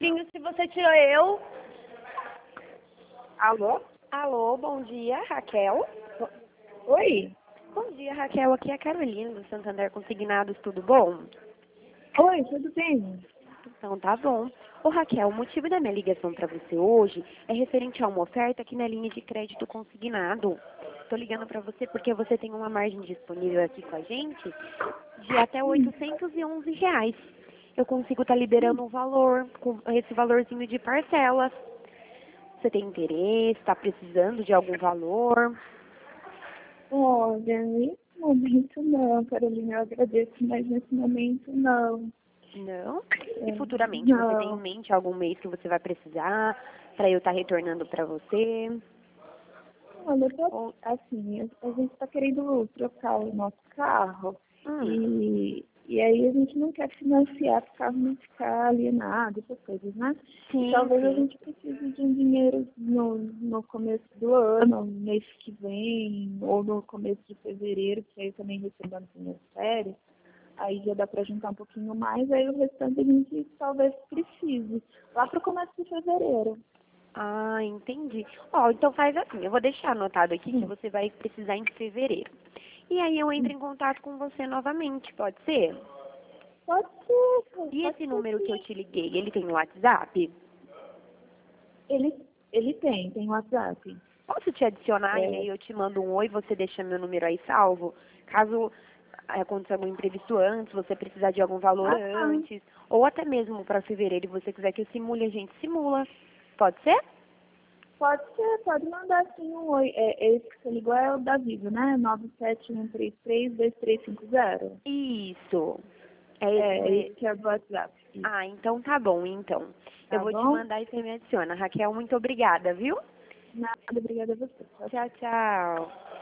Se você tirou eu. Alô? Alô, bom dia, Raquel. Oi? Bom dia, Raquel. Aqui é a Carolina do Santander Consignados, tudo bom? Oi, tudo bem? Então tá bom. Ô Raquel, o motivo da minha ligação para você hoje é referente a uma oferta aqui na linha de crédito consignado. Estou ligando para você porque você tem uma margem disponível aqui com a gente de até R$ 811. Eu consigo estar liberando um valor, com esse valorzinho de parcelas. Você tem interesse, está precisando de algum valor? Olha, nesse momento não, Carolina, eu agradeço, mas nesse momento não. Não? E futuramente, você tem em Não. mente algum mês que você vai precisar para eu estar retornando para você? Olha, eu Ou, assim, a gente está querendo trocar o nosso carro hum, e aí a gente não quer financiar para o carro não ficar alienado, essas coisas, né? E sim, talvez a sim. gente precise de um dinheiro no começo do ano, no mês que vem, ou no começo de fevereiro, que aí também recebendo as minhas férias. Aí já dá para juntar um pouquinho mais, aí o restante a gente talvez precise. Lá para o começo de fevereiro. Ah, entendi. Ó, então faz assim, eu vou deixar anotado aqui que Hum, você vai precisar em fevereiro. E aí eu entro hum. em contato com você novamente, pode ser? E Pode esse ser número que eu sim. te liguei, ele tem WhatsApp? Ele, ele tem WhatsApp. Posso te adicionar e É, aí eu te mando um oi, você deixa meu número aí salvo? Caso aconteça algum imprevisto antes, você precisar de algum valor ah, tá. antes, ou até mesmo para fevereiro e você quiser que eu simule, a gente simula. Pode ser? Pode ser, pode mandar sim um oi. Esse que você ligou é o da Vivo, né? 971332350. Isso. É esse É esse mesmo. que é do WhatsApp. Isso. Ah, então tá bom, então. Eu Tá vou te bom? mandar e você me adiciona. Raquel, muito obrigada, viu? Nada, obrigada a você. Tchau, tchau. Tchau, tchau.